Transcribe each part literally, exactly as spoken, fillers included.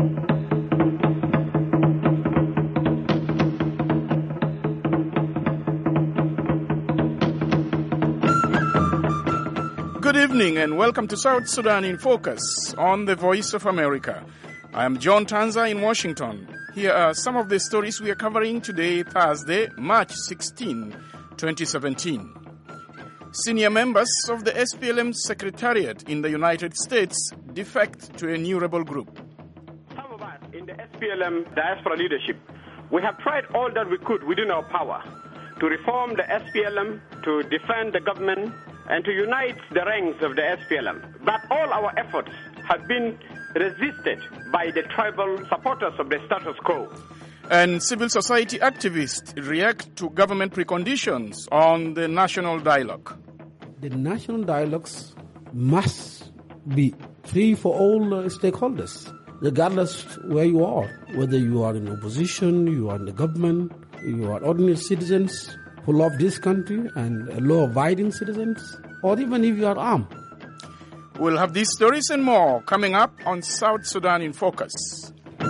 Good evening and welcome to South Sudan in Focus on the Voice of America. I am John Tanza in Washington. Here are some of the stories we are covering today, Thursday, March sixteenth, twenty seventeen. Senior members of the S P L M Secretariat in the United States defect to a new rebel group. Some of us in the S P L M diaspora leadership, we have tried all that we could within our power to reform the S P L M, to defend the government, and to unite the ranks of the S P L M. But all our efforts have been resisted by the tribal supporters of the status quo. And civil society activists react to government preconditions on the national dialogue. The national dialogues must be free for all uh, stakeholders, regardless where you are, whether you are in opposition, you are in the government, you are ordinary citizens who love this country and law-abiding citizens, or even if you are armed. We'll have these stories and more coming up on South Sudan in Focus.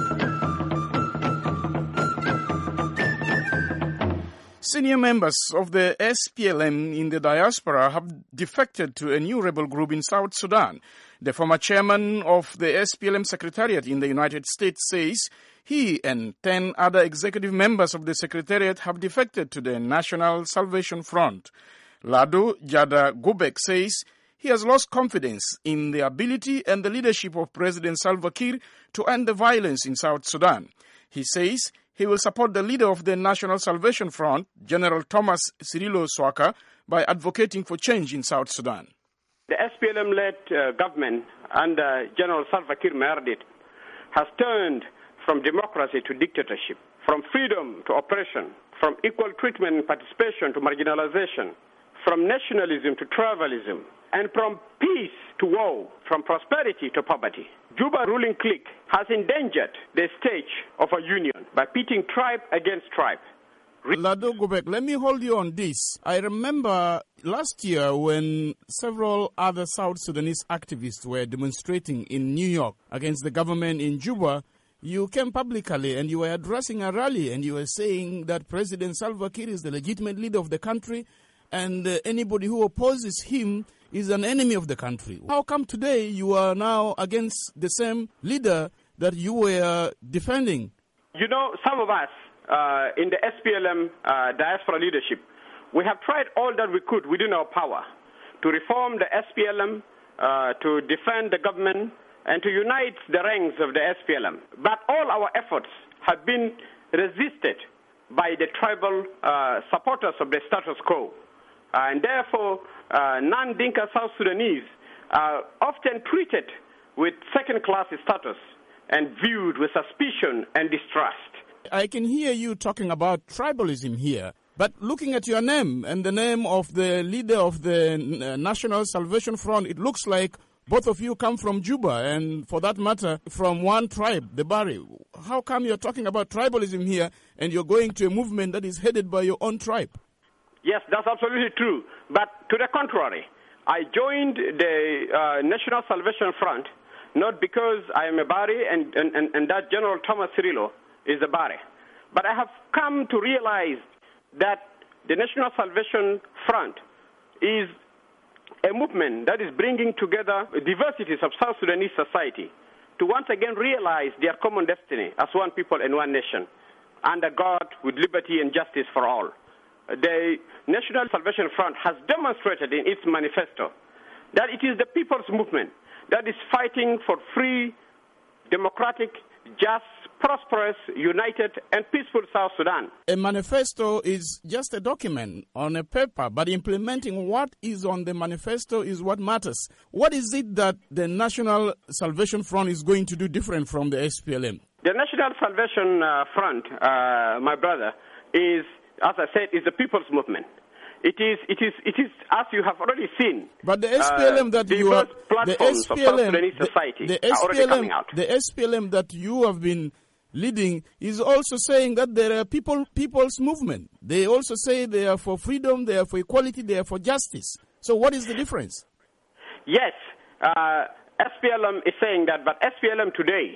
Senior members of the S P L M in the diaspora have defected to a new rebel group in South Sudan. The former chairman of the S P L M Secretariat in the United States says he and ten other executive members of the Secretariat have defected to the National Salvation Front. Ladu Jada Gubek says he has lost confidence in the ability and the leadership of President Salva Kiir to end the violence in South Sudan. He says he will support the leader of the National Salvation Front, General Thomas Cirillo Swaka, by advocating for change in South Sudan. The S P L M-led uh, government under General Salva Kiir Mayardit has turned from democracy to dictatorship, from freedom to oppression, from equal treatment and participation to marginalization, from nationalism to tribalism, and from peace to war, from prosperity to poverty. Juba ruling clique has endangered the stage of a union by pitting tribe against tribe. Lado Gubek, let me hold you on this. I remember last year when several other South Sudanese activists were demonstrating in New York against the government in Juba. You came publicly and you were addressing a rally and you were saying that President Salva Kiir is the legitimate leader of the country and uh, anybody who opposes him is an enemy of the country. How come today you are now against the same leader that you were defending? You know, some of us uh, in the S P L M uh, diaspora leadership, we have tried all that we could within our power to reform the S P L M, uh, to defend the government, and to unite the ranks of the S P L M. But all our efforts have been resisted by the tribal uh, supporters of the status quo. Uh, and therefore, uh, non-Dinka South Sudanese are often treated with second-class status and viewed with suspicion and distrust. I can hear you talking about tribalism here, but looking at your name and the name of the leader of the National Salvation Front, it looks like both of you come from Juba and, for that matter, from one tribe, the Bari. How come you're talking about tribalism here and you're going to a movement that is headed by your own tribe? Yes, that's absolutely true. But to the contrary, I joined the uh, National Salvation Front not because I am a Bari and, and, and that General Thomas Cirillo is a Bari, but I have come to realize that the National Salvation Front is a movement that is bringing together diversities of South Sudanese society to once again realize their common destiny as one people and one nation, under God with liberty and justice for all. The National Salvation Front has demonstrated in its manifesto that it is the people's movement that is fighting for free, democratic, just, prosperous, united, and peaceful South Sudan. A manifesto is just a document on a paper, but implementing what is on the manifesto is what matters. What is it that the National Salvation Front is going to do different from the S P L M? The National Salvation uh, Front, uh, my brother, is, as I said, is the people's movement. It is, it is, it is, as you have already seen. But the S P L M uh, that you are, the S P L M, the, society the, the S P L M, are already coming out. The S P L M that you have been leading is also saying that there are people, people's movement. They also say they are for freedom, they are for equality, they are for justice. So what is the difference? Yes, uh, S P L M is saying that, but S P L M today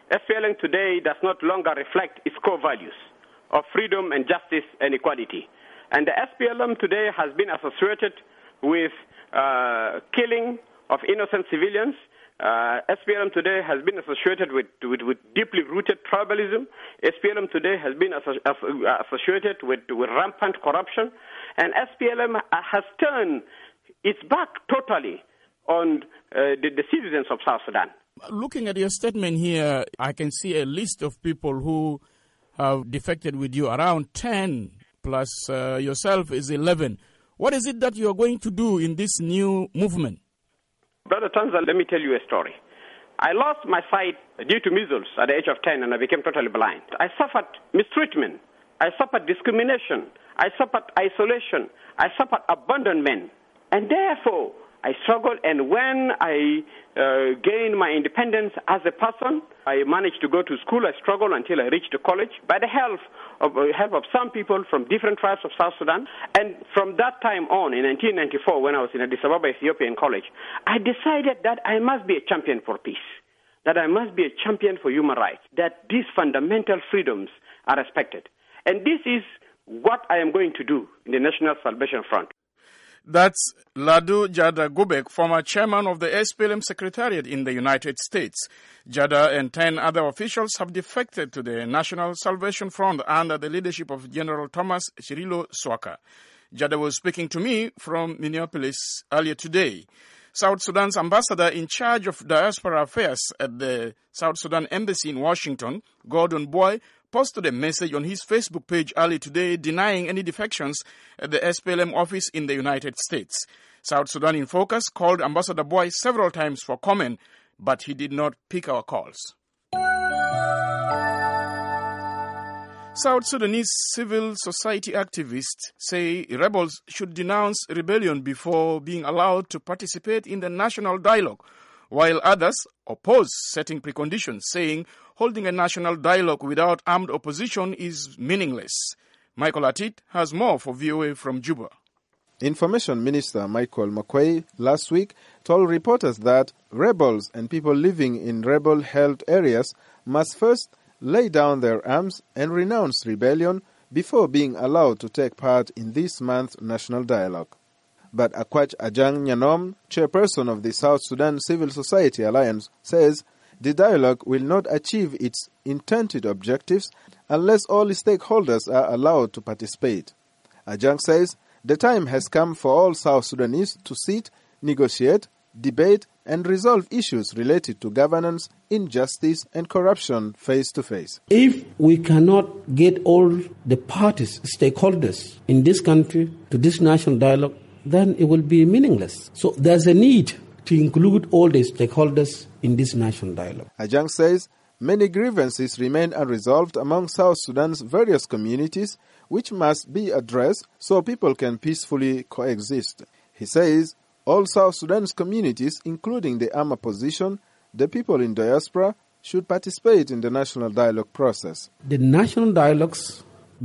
S P L M today does not longer reflect its core values of freedom and justice and equality. And the S P L M today has been associated with uh, killing of innocent civilians. Uh, S P L M today has been associated with, with, with deeply rooted tribalism. S P L M today has been asso- associated with, with rampant corruption. And S P L M has turned its back totally on uh, the, the citizens of South Sudan. Looking at your statement here, I can see a list of people who have defected with you, around ten, plus uh, yourself is eleven. What is it that you are going to do in this new movement? Brother Tanzal, let me tell you a story. I lost my sight due to measles at the age of ten, and I became totally blind. I suffered mistreatment. I suffered discrimination. I suffered isolation. I suffered abandonment. And therefore, I struggled, and when I uh, gained my independence as a person, I managed to go to school. I struggled until I reached college by the help of, uh, help of some people from different tribes of South Sudan. And from that time on, in nineteen ninety-four, when I was in Addis Ababa Ethiopian College, I decided that I must be a champion for peace, that I must be a champion for human rights, that these fundamental freedoms are respected. And this is what I am going to do in the National Salvation Front. That's Ladu Jada Gubek, former chairman of the S P L M Secretariat in the United States. Jada and ten other officials have defected to the National Salvation Front under the leadership of General Thomas Chirilo Swaka. Jada was speaking to me from Minneapolis earlier today. South Sudan's ambassador in charge of diaspora affairs at the South Sudan Embassy in Washington, Gordon Boy, posted a message on his Facebook page early today denying any defections at the S P L M office in the United States. South Sudan in Focus called Ambassador Boy several times for comment, but he did not pick our calls. South Sudanese civil society activists say rebels should denounce rebellion before being allowed to participate in the national dialogue, while others oppose setting preconditions, saying holding a national dialogue without armed opposition is meaningless. Michael Atit has more for V O A from Juba. Information Minister Michael Makwei last week told reporters that rebels and people living in rebel-held areas must first lay down their arms and renounce rebellion before being allowed to take part in this month's national dialogue. But Akwach Ajang Nyanom, chairperson of the South Sudan Civil Society Alliance, says the dialogue will not achieve its intended objectives unless all stakeholders are allowed to participate. Ajang says the time has come for all South Sudanese to sit, negotiate, debate, and resolve issues related to governance, injustice, and corruption face to face. If we cannot get all the parties, stakeholders in this country to this national dialogue, then it will be meaningless. So there's a need to include all the stakeholders in this national dialogue. Ajang says many grievances remain unresolved among South Sudan's various communities, which must be addressed so people can peacefully coexist. He says all South Sudan's communities, including the armed opposition, the people in diaspora, should participate in the national dialogue process. The national dialogues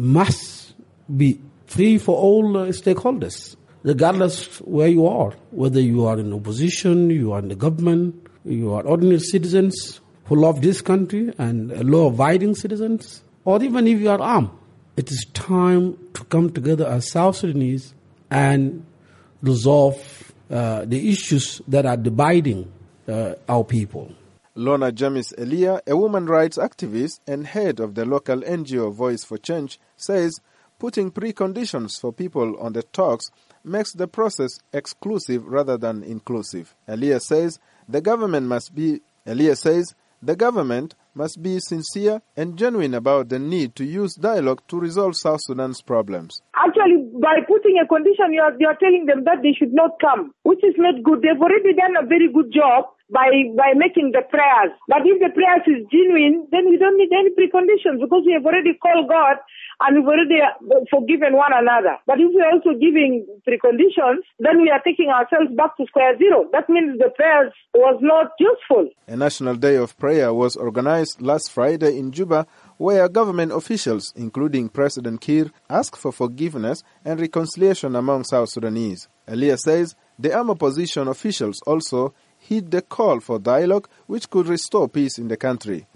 must be free for all uh, stakeholders, regardless where you are, whether you are in opposition, you are in the government, you are ordinary citizens who love this country and law-abiding citizens, or even if you are armed. It is time to come together as South Sudanese and resolve uh, the issues that are dividing uh, our people. Lorna James Elia, a woman rights activist and head of the local N G O Voice for Change, says putting preconditions for people on the talks makes the process exclusive rather than inclusive. Elia says the government must be Elia says the government must be sincere and genuine about the need to use dialogue to resolve South Sudan's problems. Actually, by putting a condition, you are, you are telling them that they should not come, which is not good. They've already done a very good job by by making the prayers. But if the prayers is genuine, then we don't need any preconditions because we have already called God and we've already forgiven one another. But if we're also giving preconditions, then we are taking ourselves back to square zero. That means the prayers was not useful. A national day of prayer was organized last Friday in Juba, where government officials, including President Kiir, asked for forgiveness and reconciliation among South Sudanese. Elia says the armed opposition officials also heed the call for dialogue which could restore peace in the country.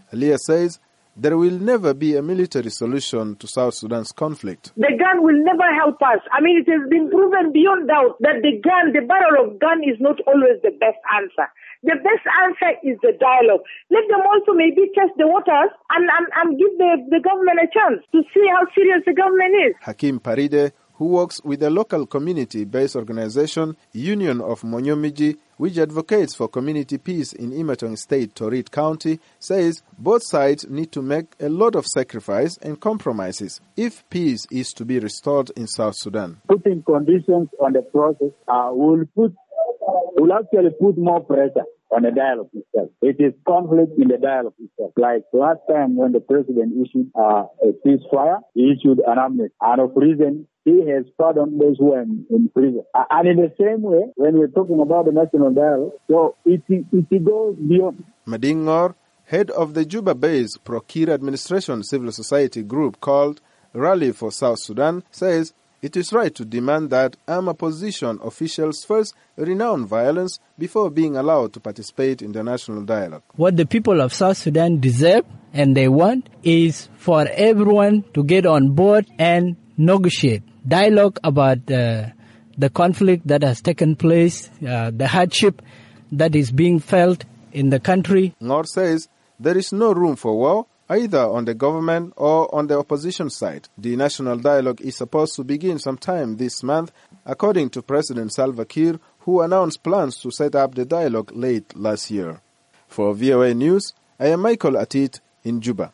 Alia says there will never be a military solution to South Sudan's conflict. The gun will never help us. I mean, it has been proven beyond doubt that the gun, the barrel of gun is not always the best answer. The best answer is the dialogue. Let them also maybe test the waters and, and, and give the, the government a chance to see how serious the government is. Hakim Paride, who works with a local community-based organization, Union of Monyomiji, which advocates for community peace in Imatong State, Torit County, says both sides need to make a lot of sacrifice and compromises if peace is to be restored in South Sudan. Putting conditions on the process uh, will put will actually put more pressure on the dialogue itself. It is conflict in the dialogue itself. Like last time when the president issued uh, a ceasefire, he issued an amnesty. And of reason, he has pardoned those who are in, in prison. Uh, and in the same way, when we're talking about the national dialogue, so it, it, it goes beyond. Madingor, head of the Juba-based Pro-Kir Administration civil society group called Rally for South Sudan, says it is right to demand that armed opposition officials first renounce violence before being allowed to participate in the national dialogue. What the people of South Sudan deserve and they want is for everyone to get on board and negotiate. Dialogue about uh, the conflict that has taken place, uh, the hardship that is being felt in the country. Ngor says there is no room for war, either on the government or on the opposition side. The national dialogue is supposed to begin sometime this month, according to President Salva Kiir, who announced plans to set up the dialogue late last year. For V O A News, I am Michael Atit in Juba.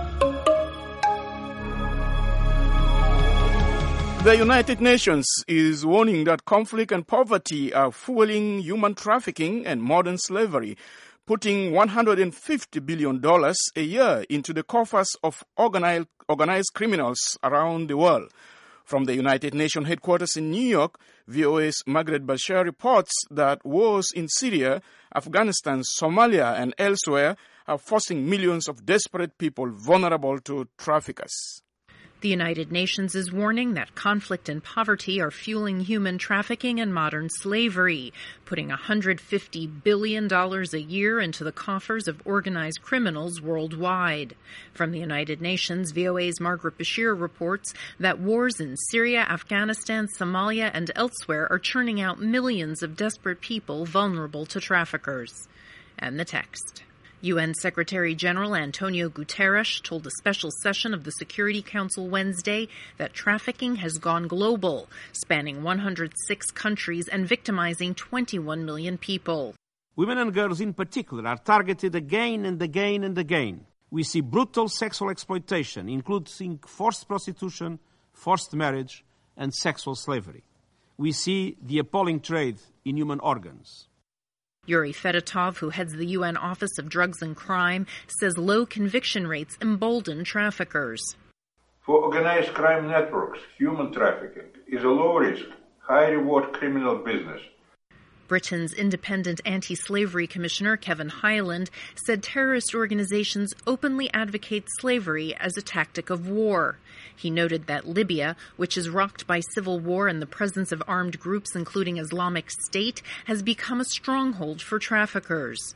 The United Nations is warning that conflict and poverty are fueling human trafficking and modern slavery, putting one hundred fifty billion dollars a year into the coffers of organized, organized criminals around the world. From the United Nations headquarters in New York, V O A's Margaret Bashir reports that wars in Syria, Afghanistan, Somalia, and elsewhere are forcing millions of desperate people vulnerable to traffickers. The United Nations is warning that conflict and poverty are fueling human trafficking and modern slavery, putting one hundred fifty billion dollars a year into the coffers of organized criminals worldwide. From the United Nations, V O A's Margaret Bashir reports that wars in Syria, Afghanistan, Somalia, and elsewhere are churning out millions of desperate people vulnerable to traffickers. And the text. U N Secretary General Antonio Guterres told a special session of the Security Council Wednesday that trafficking has gone global, spanning one hundred six countries and victimizing twenty-one million people. Women and girls in particular are targeted again and again and again. We see brutal sexual exploitation, including forced prostitution, forced marriage, and sexual slavery. We see the appalling trade in human organs. Yuri Fedotov, who heads the U N Office of Drugs and Crime, says low conviction rates embolden traffickers. For organized crime networks, human trafficking is a low-risk, high-reward criminal business. Britain's independent anti-slavery commissioner, Kevin Hyland, said terrorist organizations openly advocate slavery as a tactic of war. He noted that Libya, which is rocked by civil war and the presence of armed groups including Islamic State, has become a stronghold for traffickers.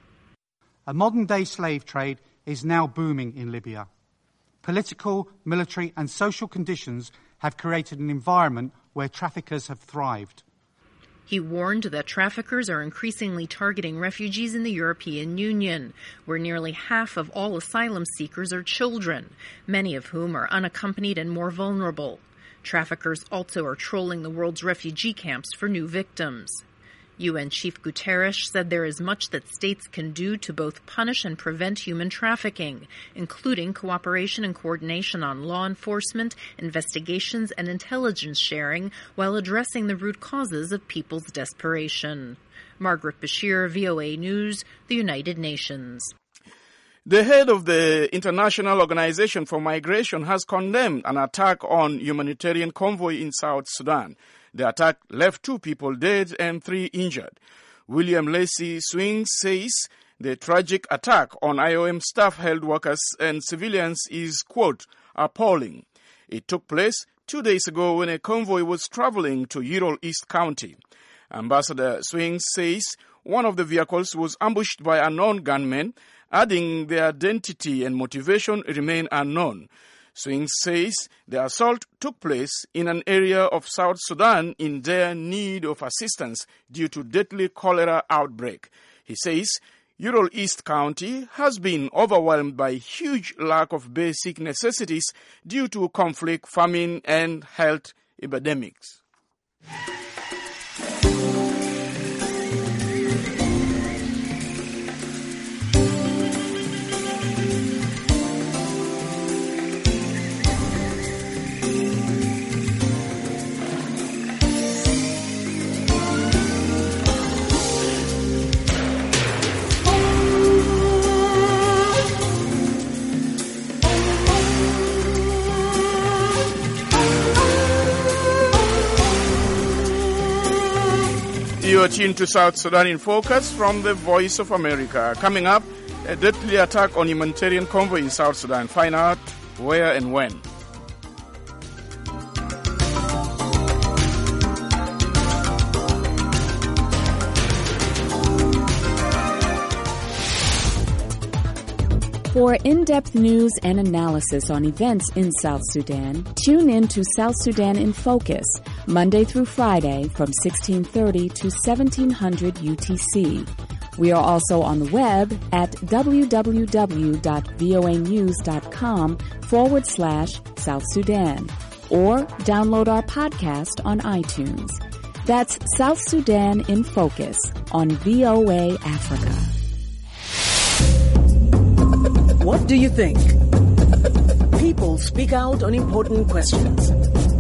A modern-day slave trade is now booming in Libya. Political, military and social conditions have created an environment where traffickers have thrived. He warned that traffickers are increasingly targeting refugees in the European Union, where nearly half of all asylum seekers are children, many of whom are unaccompanied and more vulnerable. Traffickers also are trolling the world's refugee camps for new victims. U N Chief Guterres said there is much that states can do to both punish and prevent human trafficking, including cooperation and coordination on law enforcement, investigations, and intelligence sharing, while addressing the root causes of people's desperation. Margaret Bashir, V O A News, the United Nations. The head of the International Organization for Migration has condemned an attack on humanitarian convoy in South Sudan. The attack left two people dead and three injured. William Lacey Swing says the tragic attack on I O M staff, health workers and civilians is, quote, appalling. It took place two days ago when a convoy was traveling to Ural East County. Ambassador Swing says one of the vehicles was ambushed by unknown gunmen adding their identity and motivation remain unknown. Swing says the assault took place in an area of South Sudan in dire need of assistance due to deadly cholera outbreak. He says Ural East County has been overwhelmed by huge lack of basic necessities due to conflict, famine, and health epidemics. You are tuned to South Sudan in Focus from the Voice of America. Coming up, a deadly attack on humanitarian convoy in South Sudan. Find out where and when. For in-depth news and analysis on events in South Sudan, tune in to South Sudan in Focus, Monday through Friday from sixteen thirty to seventeen hundred U T C. We are also on the web at www.voanews.com forward slash South Sudan or download our podcast on iTunes. That's South Sudan in Focus on V O A Africa. What do you think? People speak out on important questions.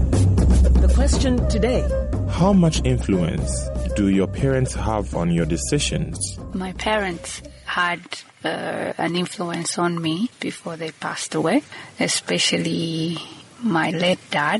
The question today: how much influence do your parents have on your decisions? My parents had uh, an influence on me before they passed away, especially my late dad.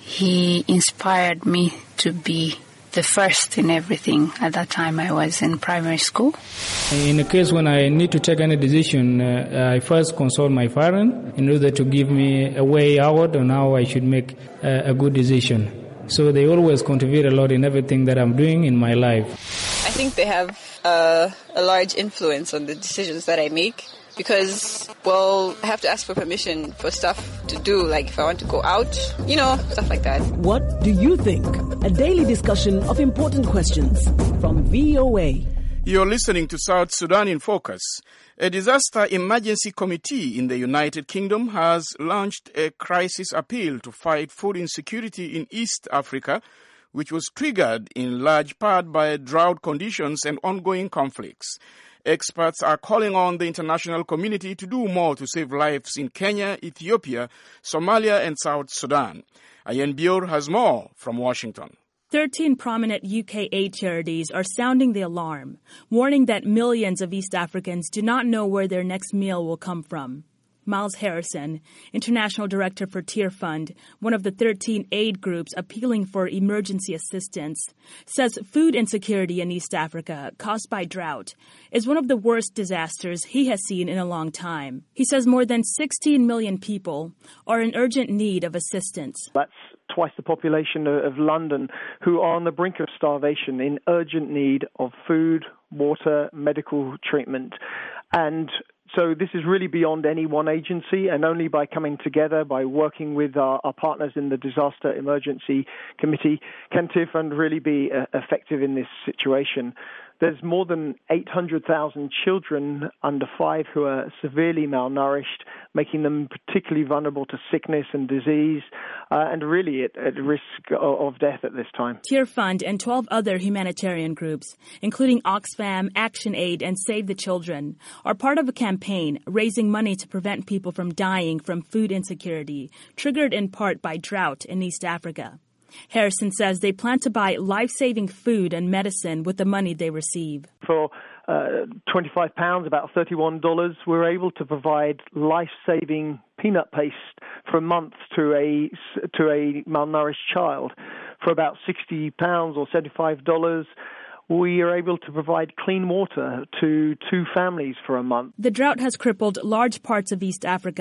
He inspired me to be the first in everything. At that time, I was in primary school. In a case when I need to take any decision, uh, I first consult my parents in order to give me a way out on how I should make uh, a good decision. So they always contribute a lot in everything that I'm doing in my life. I think they have uh, a large influence on the decisions that I make because, well, I have to ask for permission for stuff to do, like if I want to go out, you know, stuff like that. What do you think? A daily discussion of important questions from V O A. You're listening to South Sudan in Focus. A disaster emergency committee in the United Kingdom has launched a crisis appeal to fight food insecurity in East Africa, which was triggered in large part by drought conditions and ongoing conflicts. Experts are calling on the international community to do more to save lives in Kenya, Ethiopia, Somalia, and South Sudan. Ayen Bior has more from Washington. Thirteen prominent U K aid charities are sounding the alarm, warning that millions of East Africans do not know where their next meal will come from. Miles Harrison, International Director for Tear Fund, one of the thirteen aid groups appealing for emergency assistance, says food insecurity in East Africa, caused by drought, is one of the worst disasters he has seen in a long time. He says more than sixteen million people are in urgent need of assistance. That's twice the population of London who are on the brink of starvation, in urgent need of food, water, medical treatment. And so this is really beyond any one agency, and only by coming together, by working with our, our partners in the Disaster Emergency Committee, can Tear Fund really be uh, effective in this situation. There's more than eight hundred thousand children under five who are severely malnourished, making them particularly vulnerable to sickness and disease, uh, and really at, at risk of, of death at this time. Tear Fund and twelve other humanitarian groups, including Oxfam, ActionAid, and Save the Children, are part of a campaign raising money to prevent people from dying from food insecurity, triggered in part by drought in East Africa. Harrison says they plan to buy life-saving food and medicine with the money they receive. For uh, twenty-five pounds, about thirty-one dollars, we're able to provide life-saving peanut paste for a month to a, to a malnourished child. For about sixty pounds or seventy-five dollars, we are able to provide clean water to two families for a month. The drought has crippled large parts of East Africa.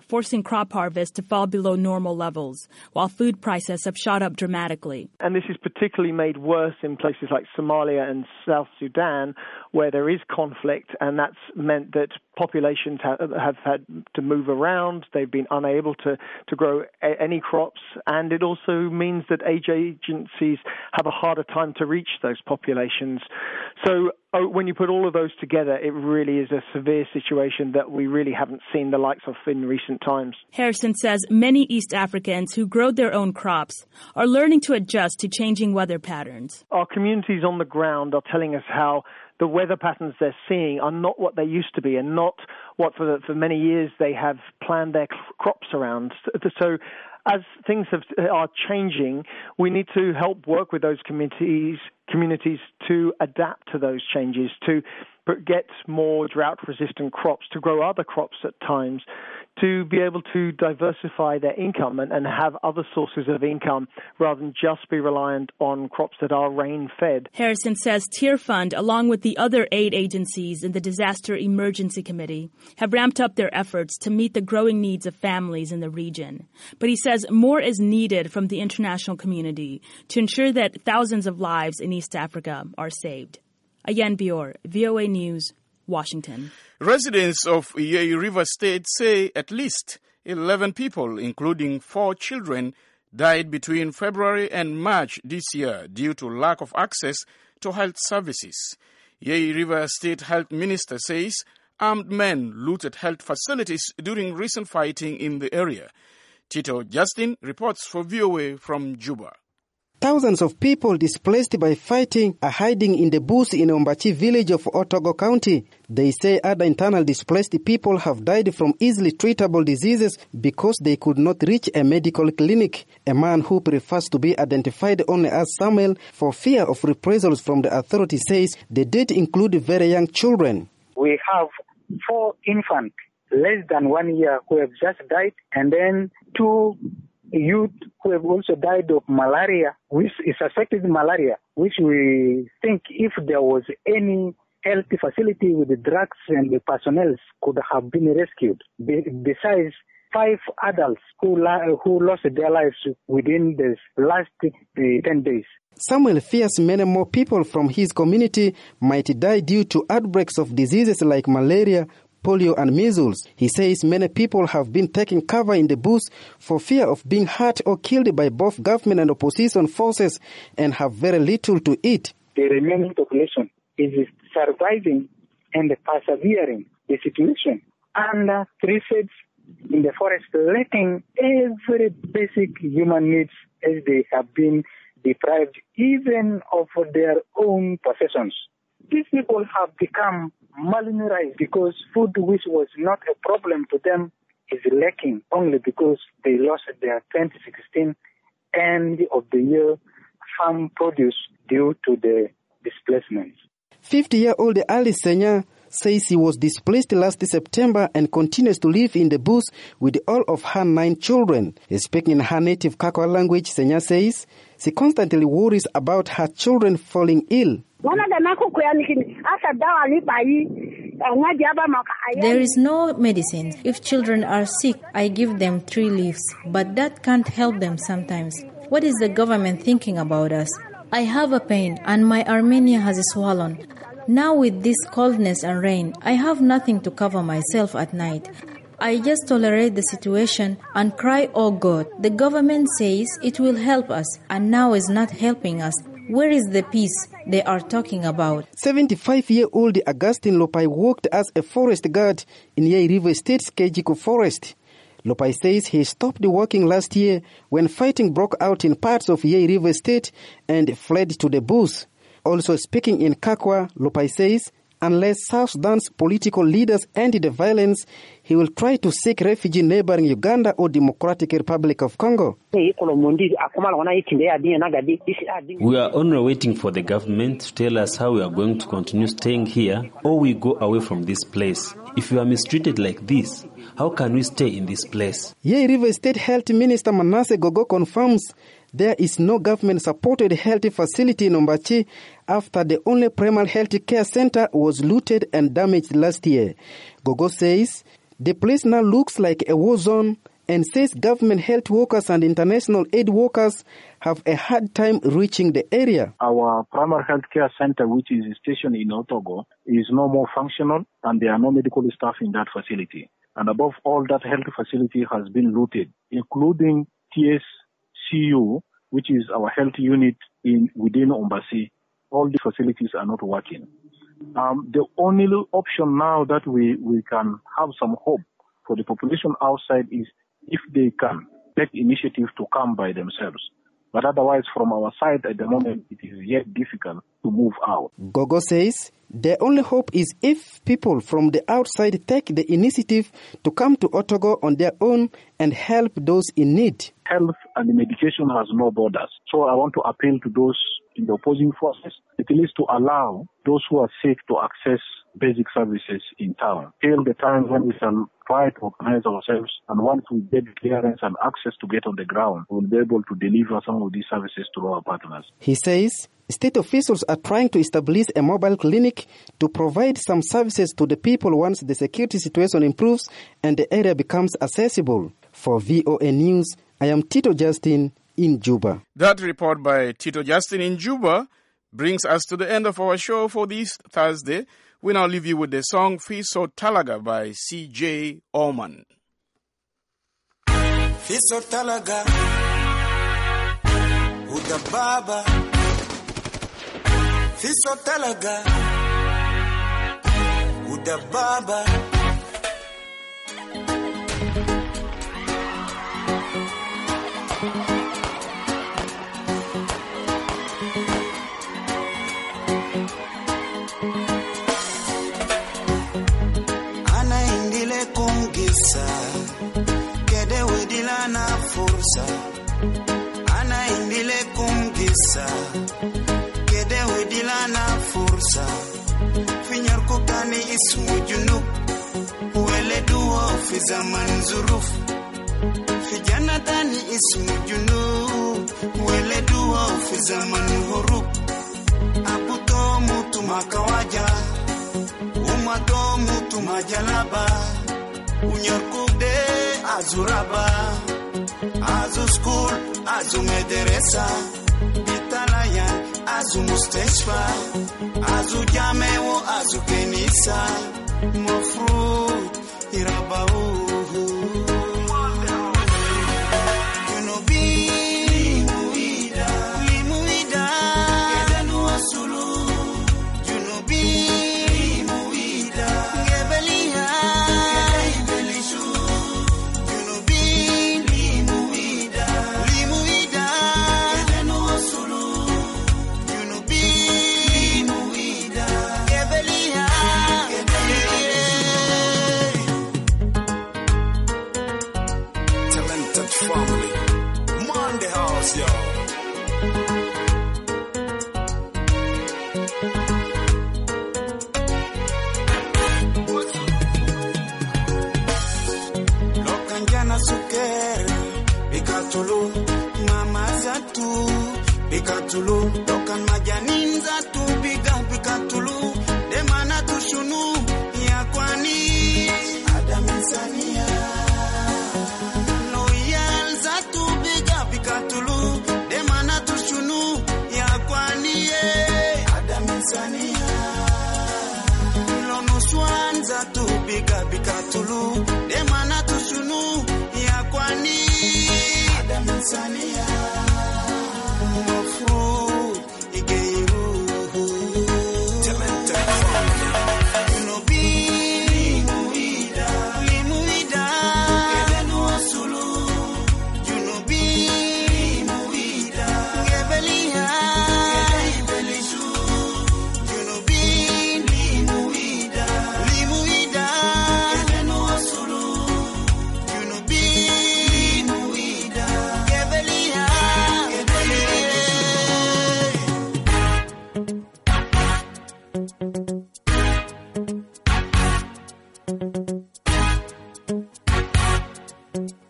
forcing crop harvest to fall below normal levels, while food prices have shot up dramatically. And this is particularly made worse in places like Somalia and South Sudan, where there is conflict, and that's meant that populations have, have had to move around. They've been unable to, to grow a, any crops, and it also means that aid agencies have a harder time to reach those populations. So oh, when you put all of those together, it really is a severe situation that we really haven't seen the likes of in recent times. Harrison says many East Africans who grow their own crops are learning to adjust to changing weather patterns. Our communities on the ground are telling us how the weather patterns they're seeing are not what they used to be, and not what for, the, for many years they have planned their crops around. So as things have, are changing, we need to help work with those communities, communities to adapt to those changes, to get more drought-resistant crops, to grow other crops at times, to be able to diversify their income and, and have other sources of income rather than just be reliant on crops that are rain-fed. Harrison says Tear Fund, along with the other aid agencies in the Disaster Emergency Committee, have ramped up their efforts to meet the growing needs of families in the region. But he says more is needed from the international community to ensure that thousands of lives in East Africa are saved. Ayan Bior, V O A News, Washington. Residents of Yei River State say at least eleven people, including four children, died between February and March this year due to lack of access to health services. Yei River State Health Minister says armed men looted health facilities during recent fighting in the area. Tito Justin reports for V O A from Juba. Thousands of people displaced by fighting are hiding in the bush in Ombachi village of Otogo County. They say other internal displaced people have died from easily treatable diseases because they could not reach a medical clinic. A man who prefers to be identified only as Samuel for fear of reprisals from the authorities says the dead include very young children. We have four infants less than one year who have just died, and then two youth who have also died of malaria, which is affected malaria, which we think if there was any health facility with the drugs and the personnel could have been rescued. Besides, five adults who, who lost their lives within the last uh, ten days. Samuel fears many more people from his community might die due to outbreaks of diseases like malaria, polio and measles. He says many people have been taking cover in the bush for fear of being hurt or killed by both government and opposition forces and have very little to eat. The remaining population is surviving and persevering the situation under three shades in the forest, letting every basic human needs as they have been deprived even of their own possessions. These people have become malnourished because food which was not a problem to them is lacking only because they lost their twenty sixteen end of the year farm produce due to the displacements. fifty-year-old Ali Senya says he was displaced last September and continues to live in the bush with all of her nine children. Speaking in her native Kakwa language, Senya says she constantly worries about her children falling ill. There is no medicine. If children are sick, I give them three leaves, but that can't help them sometimes. What is the government thinking about us? I have a pain and my Armenia has swollen. Now with this coldness and rain, I have nothing to cover myself at night. I just tolerate the situation and cry, oh God. The government says it will help us and now is not helping us. Where is the peace they are talking about? seventy-five-year-old Augustine Lopai worked as a forest guard in Yei River State's Kejiko Forest. Lopai says he stopped working last year when fighting broke out in parts of Yei River State and fled to the bush. Also speaking in Kakwa, Lopai says unless South Sudan's political leaders end the violence, he will try to seek refuge in neighboring Uganda or Democratic Republic of Congo. We are only waiting for the government to tell us how we are going to continue staying here or we go away from this place. If we are mistreated like this, how can we stay in this place? Yei River State Health Minister Manasseh Gogo confirms there is no government-supported health facility in Ombachi after the only primary health care center was looted and damaged last year. Gogo says The place now looks like a war zone and says government health workers and international aid workers have a hard time reaching the area. Our primary health care center, which is stationed in Otogo, is no more functional and there are no medical staff in that facility. And above all, that health facility has been looted, including T S C U, which is our health unit in within Ombasi. All the facilities are not working. Um, the only option now that we, we can have some hope for the population outside is if they can take initiative to come by themselves. But otherwise, from our side at the moment, it is yet difficult to move out. Gogo says their only hope is if people from the outside take the initiative to come to Otogo on their own and help those in need. Health and medication has no borders. So I want to appeal to those in the opposing forces, at least to allow those who are sick to access basic services in town. Till the time when we shall try to organize ourselves, and once we get clearance and access to get on the ground, we'll be able to deliver some of these services to our partners. He says state officials are trying to establish a mobile clinic to provide some services to the people once the security situation improves and the area becomes accessible. For V O A News, I am Tito Justin in Juba. That report by Tito Justin in Juba brings us to the end of our show for this Thursday. We now leave you with the song Fiso Talaga by C J Oman. Fiso Talaga Uda Baba Fiso Talaga Uda Baba Kede wedila na fursa Ana indile kumgisa Kede wedila na fursa Finyar kukani ismu junub Uwele duwa fi zaman zuruf Fijana tani ismu junub Uwele duwa fi zaman huruf Abuto mutu makawaja Umato mutu majalaba Unyarkude azuraba Azu school, azu mederesa Bitalayan, azu mustashfa Azu jamewo, azu kenisa Mofru, irabau Bikatulu, dokan majanin zatu biga bikatulu, demana tushunu ya kwani Adam Insania. Loyal zatu biga bikatulu, demana tushunu ya kwani Adam Insania. Lonuswan zatu biga bikatulu, demana tushunu ya kwani Adam Insania.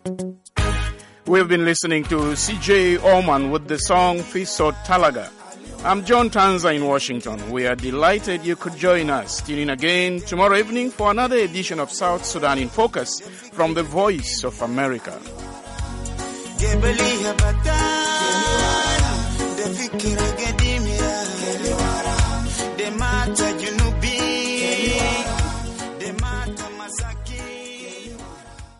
We've been listening to C J Oman with the song Fiso Talaga. I'm John Tanza in Washington. We are delighted you could join us. Tune in again tomorrow evening for another edition of South Sudan in Focus from the Voice of America. The